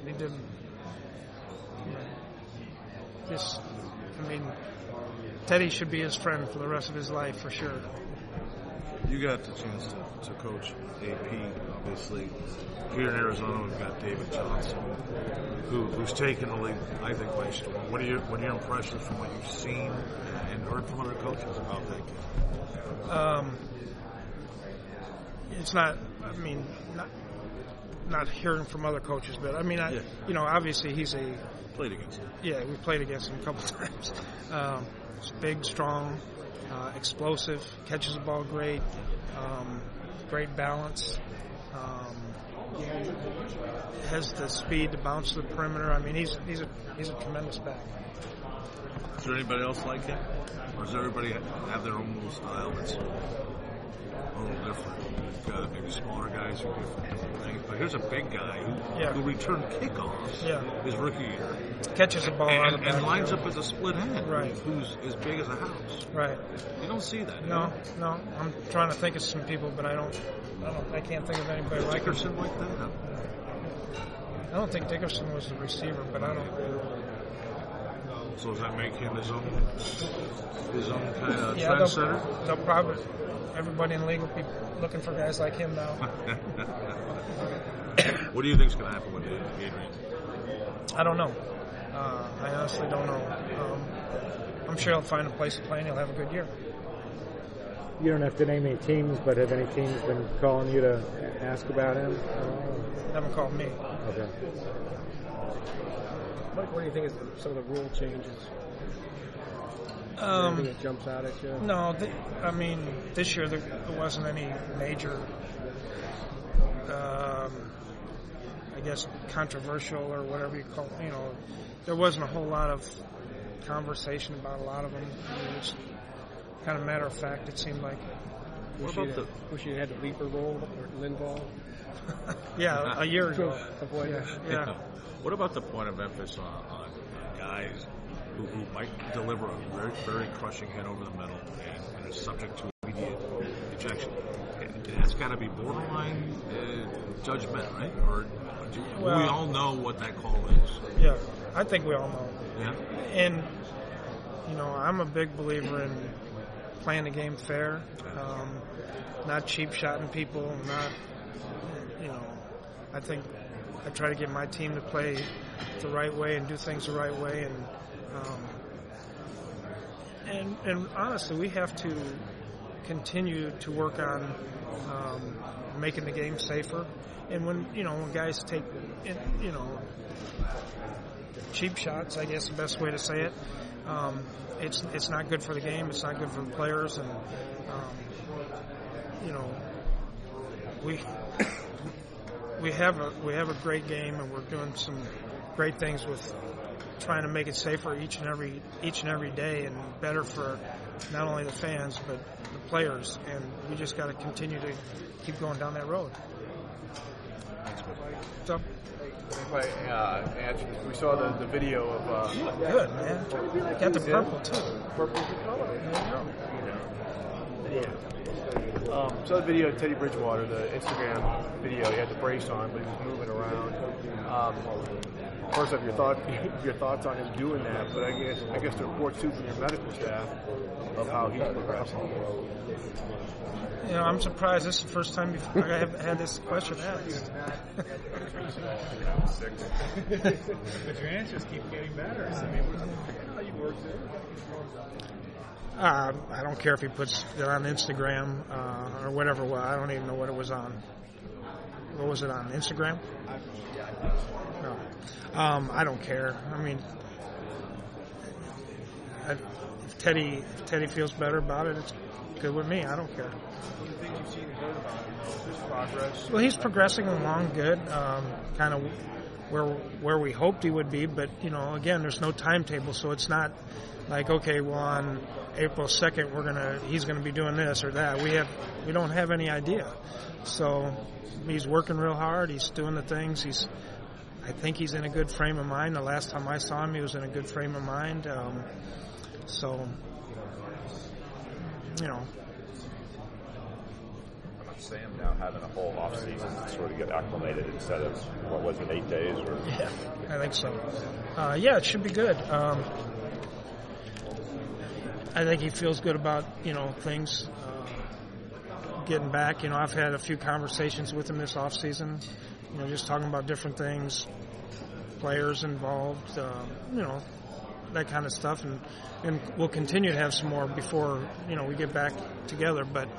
Teddy should be his friend for the rest of his life for sure. You got the chance to coach AP, obviously. Here in Arizona, we've got David Johnson, who's taken the league, I think, by storm. What are your impressions from what you've seen and heard from other coaches about that game? It's not. I mean, not hearing from other coaches, but I mean, obviously he's played against him. Yeah, we played against him a couple times. He's big, strong, explosive, catches the ball great, great balance. Has the speed to bounce to the perimeter. I mean, he's a tremendous back. Is there anybody else like him, or does everybody have their own little style that's a little different? You've got maybe smaller guys who do different things, but here's a big guy who returned kickoffs his rookie year, catches the ball out of and lines up as a split end, right? Who's as big as a house, right? You don't see that. No. I'm trying to think of some people, but I can't think of anybody like Dickerson like that. I don't think Dickerson was the receiver, but I don't. So does that make him his own kind of trendsetter? They'll probably, everybody in the league will be looking for guys like him now. What do you think is going to happen with Adrian? I don't know. I honestly don't know. I'm sure he'll find a place to play and he'll have a good year. You don't have to name any teams, but have any teams been calling you to ask about him? Haven't called me. Okay. Mike, what do you think is some of the rule changes? Anything that jumps out at you? No, this year there wasn't any major, I guess, controversial or whatever you call it. There wasn't a whole lot of conversation about a lot of them. It was kind of matter of fact, it seemed like. Wish you had the leaper role or Linval? Yeah, a year ago. Yeah. What about the point of emphasis on guys who might deliver a very, very crushing hit over the middle and are subject to immediate ejection? That's got to be borderline judgment, right? Or we all know what that call is. Yeah, I think we all know. Yeah. And, I'm a big believer in playing the game fair, not cheap-shotting people, I think I try to get my team to play the right way and do things the right way, and honestly, we have to continue to work on making the game safer. And when guys take cheap shots, I guess the best way to say it, it's not good for the game. It's not good for the players, and we have a great game, and we're doing some great things with trying to make it safer each and every day, and better for not only the fans but the players. And we just got to continue to keep going down that road. What's up? We saw the video of. Good, man. Got the purple too. Purple's the color. There you go. Saw the video of Teddy Bridgewater, the Instagram video. He had the brace on, but he was moving around. First off, your thoughts on him doing that, but I guess the reports too from your medical staff of how he's progressing. I'm surprised. This is the first time I have had this question asked. But your answers keep getting better. I mean, how you work there? I don't care if he puts it on Instagram or whatever. Well, I don't even know what it was on. What was it on? Instagram? No. I don't care. I mean, if Teddy feels better about it, it's good with me. I don't care. What do you think you've seen and heard about his progress? Well, he's progressing along good, kind of where we hoped he would be. But again, there's no timetable, so it's not like, okay, well, on April 2nd he's gonna be doing this or that. We don't have any idea. So he's working real hard. He's doing the things. I think he's in a good frame of mind. The last time I saw him, he was in a good frame of mind. So Sam now having a whole off season to sort of get acclimated instead of what was it, 8 days? Or yeah, I think so. It should be good. I think he feels good about things getting back. I've had a few conversations with him this off season. Just talking about different things, players involved, that kind of stuff, and we'll continue to have some more before we get back together. But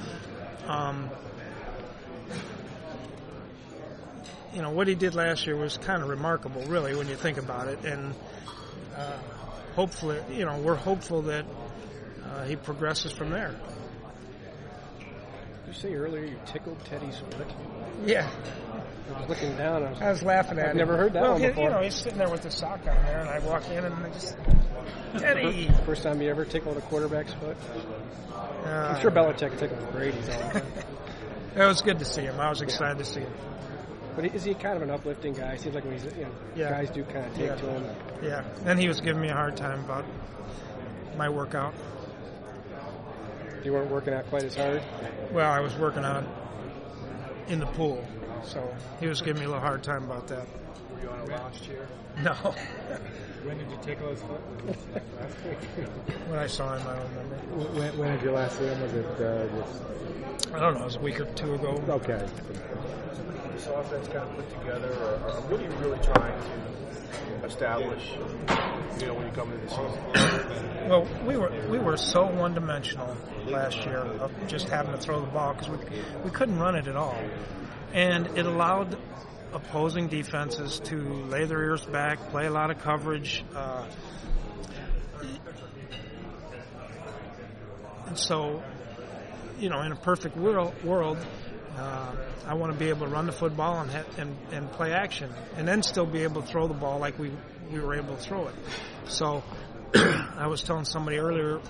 what he did last year was kind of remarkable, really, when you think about it. And hopefully, we're hopeful that he progresses from there. Did you say earlier you tickled Teddy's foot? Yeah. I was looking down. I was laughing at him. I've never heard that one before. He's sitting there with the sock on there, and I walk in and I just, Teddy. First time you ever tickled a quarterback's foot? I'm sure Belichick tickled Brady's all the time. It was good to see him. I was excited to see him. But is he kind of an uplifting guy? Seems like when he's, guys do kind of take to him. Yeah, and he was giving me a hard time about my workout. You weren't working out quite as hard? Well, I was working out in the pool, so he was giving me a little hard time about that. Were you on a lounge chair? No. When did you tickle his foot? Last week? When I saw him, I don't remember. When did you last see him? Was it I don't know. It was a week or two ago. Okay. This offense kind of put together, or what are you really trying to establish, when you come into the season? Well, we were so one-dimensional last year of just having to throw the ball because we couldn't run it at all. And it allowed opposing defenses to lay their ears back, play a lot of coverage. And so, in a perfect world, I want to be able to run the football and play action, and then still be able to throw the ball like we were able to throw it. So I was telling somebody earlier,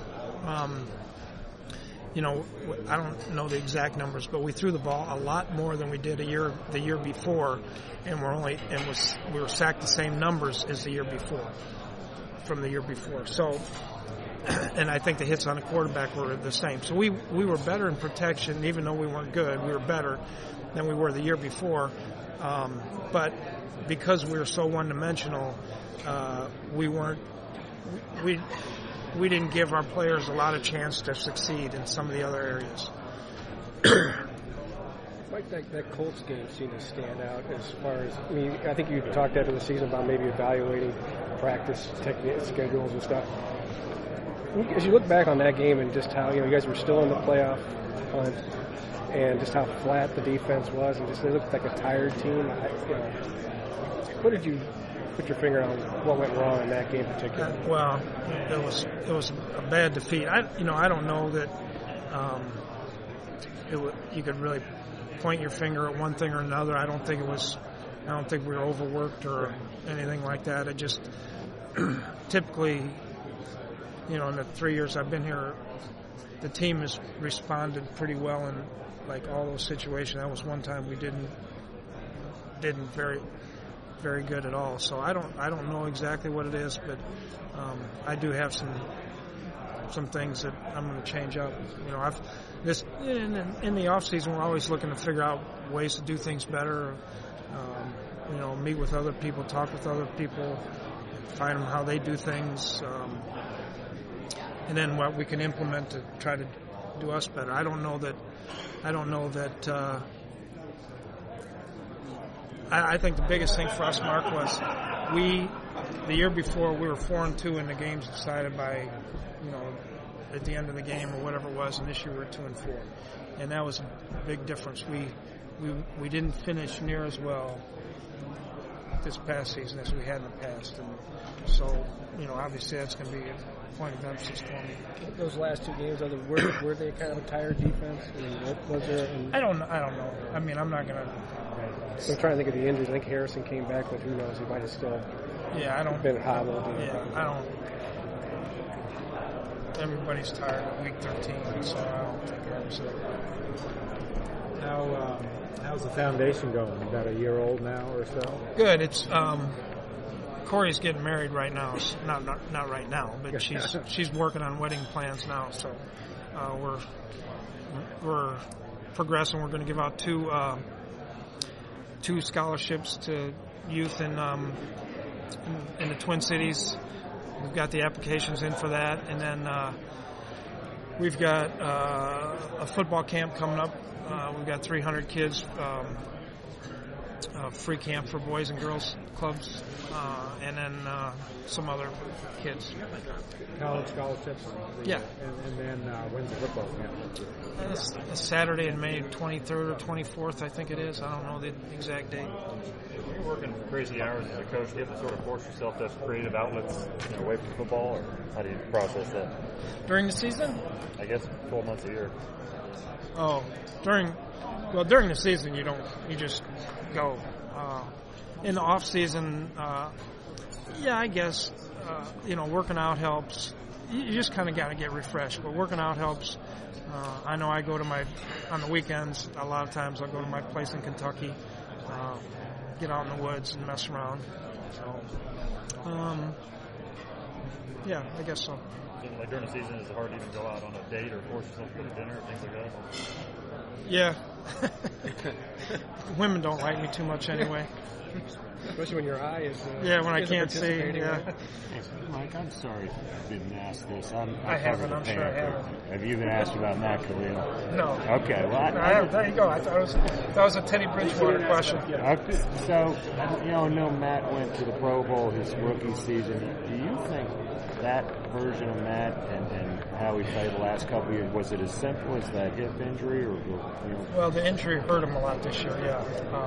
I don't know the exact numbers, but we threw the ball a lot more than we did the year before, and we were sacked the same numbers as the year before, from the year before. So, and I think the hits on the quarterback were the same. So we were better in protection, even though we weren't good. We were better than we were the year before, but because we were so one-dimensional, we didn't give our players a lot of chance to succeed in some of the other areas. Mike, that Colts game seemed to stand out as far as, I think you talked after the season about maybe evaluating practice technique, schedules and stuff. As you look back on that game and just how, you guys were still in the playoff hunt and just how flat the defense was and just they looked like a tired team, what did you put your finger on what went wrong in that game in particular? Well, it was a bad defeat. I don't know that you could really point your finger at one thing or another. I don't think we were overworked or anything like that. It just typically, in the 3 years I've been here, the team has responded pretty well in like all those situations. That was one time we didn't very, very good at all. So I don't know exactly what it is, but I do have some things that I'm going to change up. In the off season, we're always looking to figure out ways to do things better. Meet with other people, talk with other people, find them how they do things, and then what we can implement to try to do us better. I don't know that. I think the biggest thing for us, Mark, was the year before we were 4-2 in the games decided by, at the end of the game or whatever it was, and this year we're 2-4, and that was a big difference. We didn't finish near as well this past season as we had in the past, and so obviously that's going to be a point of emphasis for me. Those last two games, were they kind of a tired defense? Was there? I don't know. I'm not going to. I'm trying to think of the injuries. I think Harrison came back, but who knows? He might have still been hobbled. I don't. Everybody's tired at week 13, so I don't think Harrison. How's the foundation going? About a year old now or so? Good. It's Corey's getting married right now. Not right now, but she's working on wedding plans now. So we're progressing. We're going to give out two scholarships to youth in the Twin Cities. We've got the applications in for that, and then we've got a football camp coming up. We've got 300 kids, free camp for boys and girls clubs, and then some other kids. College scholarships? Yeah. And then when's the football camp? It's a Saturday in May 23rd or 24th, I think it is. I don't know the exact date. You're working crazy hours as a coach. Do you have to sort of force yourself to have creative outlets away from football, or how do you process that? During the season? I guess 12 months a year. Oh, during the season you just go. In the off season, I guess working out helps. You just kind of got to get refreshed, but working out helps. I know I go to on the weekends. A lot of times I'll go to my place in Kentucky, get out in the woods and mess around. So, I guess so. Like during the season, is it hard to even go out on a date or force yourself to go to dinner or things like that? Yeah. Women don't like me too much anyway. Especially when your eye is. When I can't see. Yeah. Hey, Mike, I'm sorry if I didn't ask this. I haven't. I'm sure I haven't. Have you been asked about Matt Khalil? No. Okay. Well, there you go. I thought that was a Teddy Bridgewater question. Okay. So, I know Matt went to the Pro Bowl his rookie season. Do you think that version of Matt and how he played the last couple of years, was it as simple as that hip injury, or? Well, the injury hurt him a lot this year. Yeah.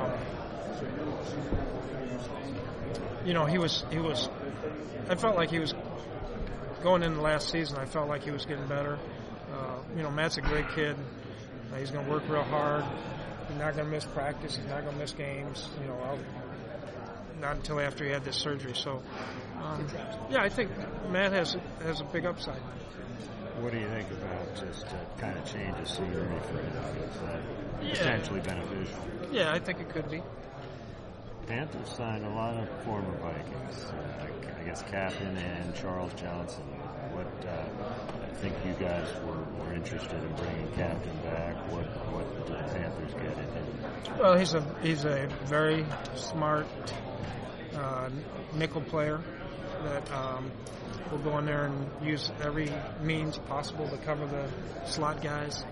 He was. I felt like he was going into last season. I felt like he was getting better. Matt's a great kid. He's going to work real hard. He's not going to miss practice. He's not going to miss games. Not until after he had this surgery. So, I think Matt has a big upside. What do you think about just kind of change of scenery for him? Is that potentially beneficial? Yeah, I think it could be. Panthers signed a lot of former Vikings. I guess Captain and Charles Johnson. What I think you guys were interested in bringing Captain back. What did the Panthers get in him? Well, he's a very smart nickel player that will go in there and use every means possible to cover the slot guys.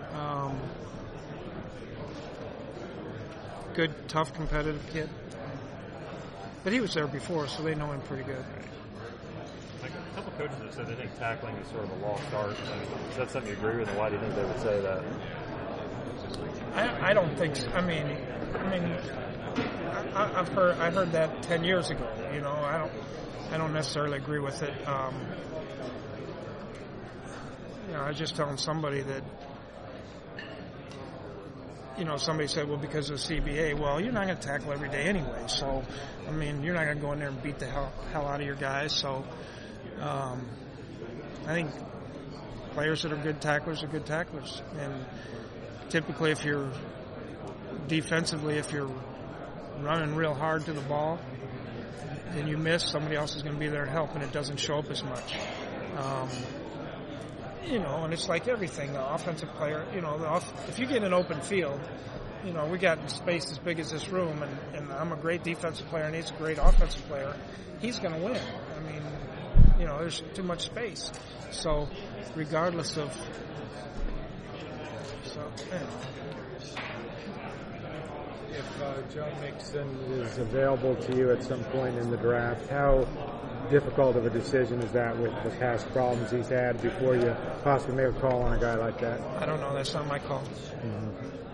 Good, tough, competitive kid. But he was there before, so they know him pretty good. Like a couple coaches have said they think tackling is sort of a lost art. Is that something you agree with, and why do you think they would say that? I don't think so. I heard that 10 years ago. I don't necessarily agree with it. I was just telling somebody that. Somebody said, well, because of the CBA, well, you're not going to tackle every day anyway. So, you're not going to go in there and beat the hell out of your guys. So, I think players that are good tacklers are good tacklers. And typically, if you're running real hard to the ball and you miss, somebody else is going to be there to help, and it doesn't show up as much. And it's like everything. The offensive player, if you get an open field, we got space as big as this room, and I'm a great defensive player and he's a great offensive player, he's going to win. There's too much space. So, regardless of... If Joe Mixon is available to you at some point in the draft, how difficult of a decision is that with the past problems he's had before you possibly make a call on a guy like that? I don't know. That's not my call. Mm-hmm.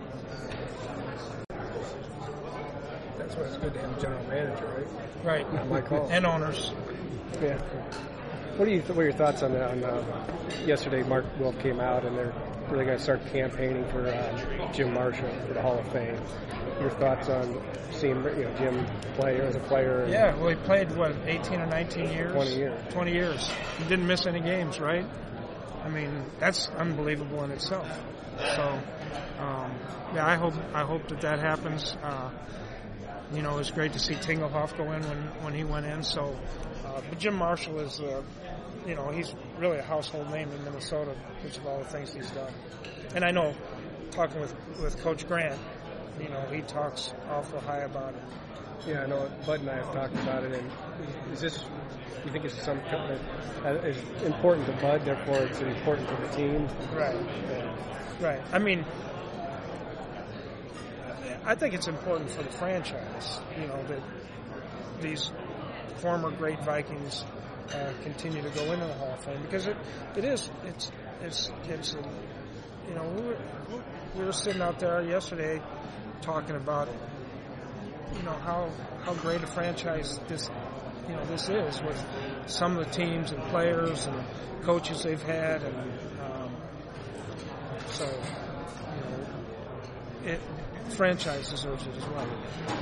That's why it's good to have a general manager, right? Right. Not my call. And owners. Yeah. What are your thoughts on yesterday? Mark Wilf came out and they're really going to start campaigning for Jim Marshall for the Hall of Fame. Your thoughts on seeing Jim play as a player? Yeah, well, he played 18 or 19 years. 20 years. 20 years. He didn't miss any games, right? That's unbelievable in itself. So, I hope that happens. It was great to see Tingelhoff go in when he went in. So, but Jim Marshall is you know, he's really a household name in Minnesota because of all the things he's done. And I know, talking with Coach Grant, you know, he talks awful high about it. Yeah, I know Bud and I have talked about it. And is this, you think it's something that is important to Bud, therefore it's important to the team? Right. Right. I mean, I think it's important for the franchise, you know, that these former great Vikings continue to go into the Hall of Fame, because it's you know, we were sitting out there yesterday talking about, you know, how great a franchise this is, with some of the teams and players and coaches they've had, and so, you know, franchise deserves it as well.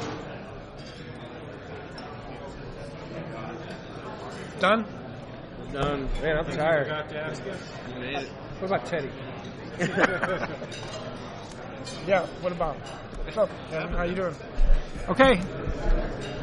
Done? Done. Man, I'm tired. Forgot to ask you. You made it. What about Teddy? Yeah, what about? What's up, Kevin? How you doing? Okay.